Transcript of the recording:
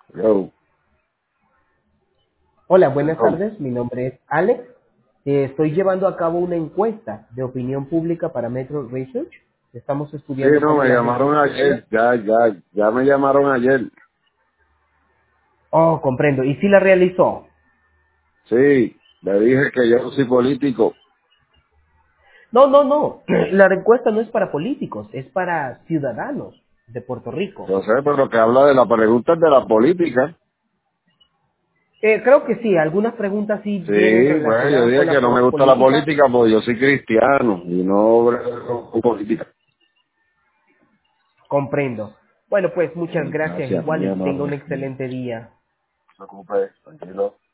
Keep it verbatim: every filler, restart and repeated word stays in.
Yo, Hola, buenas yo. tardes. Mi nombre es Alex. Eh, estoy llevando a cabo una encuesta de opinión pública para Metro Research. Estamos Sí, estudiando no, cómo me la gente llamaron reacciona. ayer, ya, ya, ya me llamaron ayer. Oh, comprendo. ¿Y si la realizó? Sí, le dije que yo no soy político. No, no, no. La encuesta no es para políticos, es para ciudadanos de Puerto Rico. Yo sé, pero que habla de la pregunta de la política. Eh, creo que sí, algunas preguntas sí vienen Sí, pues yo relacionadas con dije la que no me po- gusta la política. política porque yo soy cristiano y no brego con política. Comprendo. Bueno, pues muchas Sí, gracias. gracias, muy Igual y que tenga un amable. No excelente día. se preocupe, tranquilo.